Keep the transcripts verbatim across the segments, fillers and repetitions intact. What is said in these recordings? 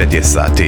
devet je sati.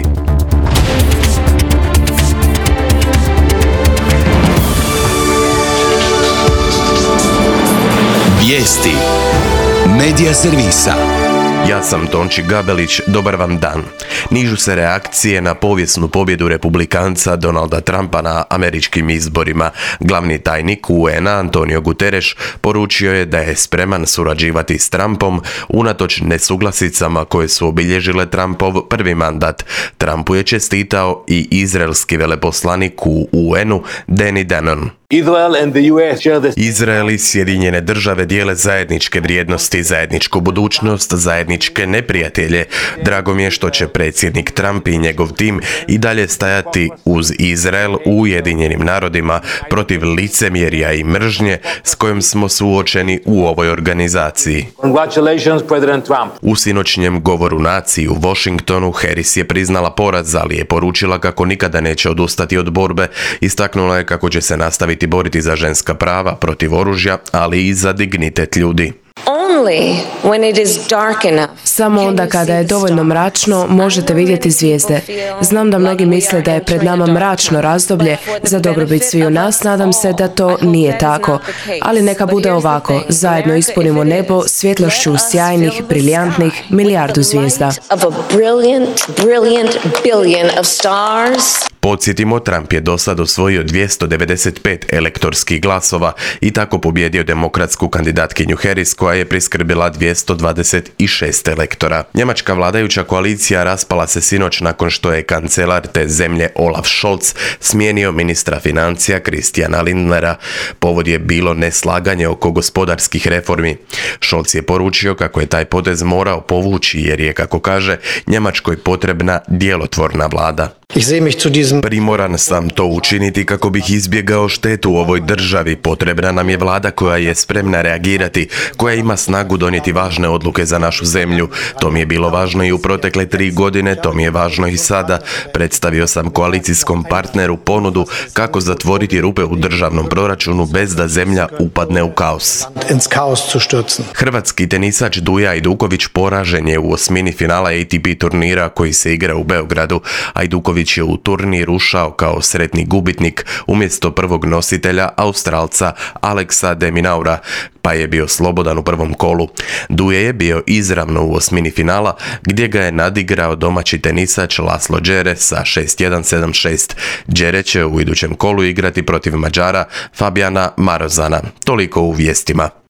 Vijesti Medija servisa. Ja sam Tonči Gabelić, dobar vam dan. Nižu se reakcije na povijesnu pobjedu republikanca Donalda Trumpa na američkim izborima. Glavni tajnik U N A Antonio Guterres poručio je da je spreman surađivati s Trumpom unatoč nesuglasicama koje su obilježile Trumpov prvi mandat. Trumpu je čestitao i izraelski veleposlanik u U N-u Danny Danon. Izrael i Sjedinjene države dijele zajedničke vrijednosti, zajedničku budućnost, zajedničke neprijatelje. Drago mi je što će predsjednik Trump i njegov tim i dalje stajati uz Izrael u Ujedinjenim narodima protiv licemjerja i mržnje s kojim smo suočeni u ovoj organizaciji. U sinoćnjem govoru naciji u Washingtonu Harris je priznala poraz, ali je poručila kako nikada neće odustati od borbe. Istaknula je kako će se nastaviti boriti za ženska prava, protiv oružja, ali i za dignitet ljudi. Samo onda kada je dovoljno mračno možete vidjeti zvijezde. Znam da mnogi misle da je pred nama mračno razdoblje za dobrobit sviju nas, nadam se da to nije tako. Ali neka bude ovako, zajedno ispunimo nebo svjetlošću sjajnih, briljantnih milijardu zvijezda. Podsjetimo, Trump je do sad osvojio dvjesto devedeset pet elektorskih glasova i tako pobjedio demokratsku kandidatkinju Harris koja je priskrbila dvjesto dvadeset šest elektora. Njemačka vladajuća koalicija raspala se sinoć nakon što je kancelar te zemlje Olaf Scholz smijenio ministra financija Christiana Lindnera. Povod je bilo neslaganje oko gospodarskih reformi. Scholz je poručio kako je taj potez morao povući jer je, kako kaže, Njemačkoj potrebna djelotvorna vlada. Primoran sam to učiniti kako bih izbjegao štetu u ovoj državi. Potrebna nam je vlada koja je spremna reagirati, koja ima snagu donijeti važne odluke za našu zemlju. To mi je bilo važno i u protekle tri godine, to mi je važno i sada. Predstavio sam koalicijskom partneru ponudu kako zatvoriti rupe u državnom proračunu bez da zemlja upadne u kaos. Hrvatski tenisač Duja Ajduković poražen je u osmini finala A T P turnira koji se igra u Beogradu. Ajduković je u turnir ušao kao sretni gubitnik umjesto prvog nositelja Australca Alexa de Minaura, pa je bio slobodan u prvom kolu. Duje je bio izravno u osmini finala gdje ga je nadigrao domaći tenisač Laslo Djere sa šest jedan sedam šest. Djere će u idućem kolu igrati protiv Mađara Fabiana Marozana. Toliko u vijestima.